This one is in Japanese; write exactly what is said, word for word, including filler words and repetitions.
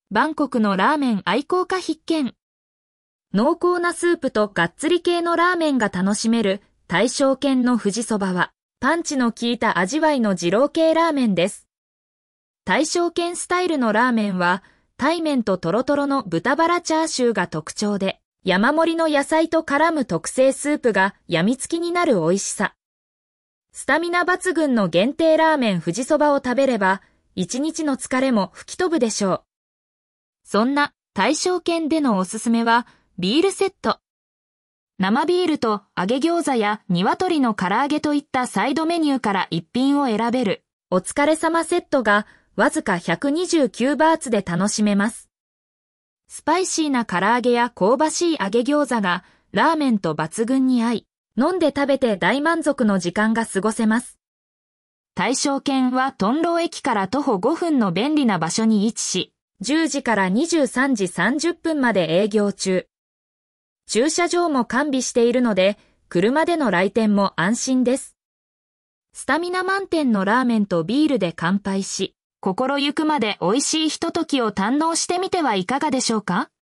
バンコクのラーメン愛好家必見。濃厚なスープとがっつり系のラーメンが楽しめる大正軒の富士そばは、パンチの効いた味わいの二郎系ラーメンです。大正軒スタイルのラーメンは、対麺とトロトロの豚バラチャーシューが特徴で、山盛りの野菜と絡む特製スープが病みつきになる美味しさ。スタミナ抜群の限定ラーメン富士そばを食べれば、一日の疲れも吹き飛ぶでしょう。そんな大正軒でのおすすめは、ビールセット。生ビールと揚げ餃子や鶏の唐揚げといったサイドメニューから一品を選べる、お疲れ様セットが、わずかひゃくにじゅうきゅうバーツで楽しめます。スパイシーな唐揚げや香ばしい揚げ餃子がラーメンと抜群に合い、飲んで食べて大満足の時間が過ごせます。大正軒はトンロー駅から徒歩ごふんの便利な場所に位置し、じゅうじからにじゅうさんじさんじゅっぷんまで営業中。駐車場も完備しているので、車での来店も安心です。スタミナ満点のラーメンとビールで乾杯し、心ゆくまで美味しいひとときを堪能してみてはいかがでしょうか？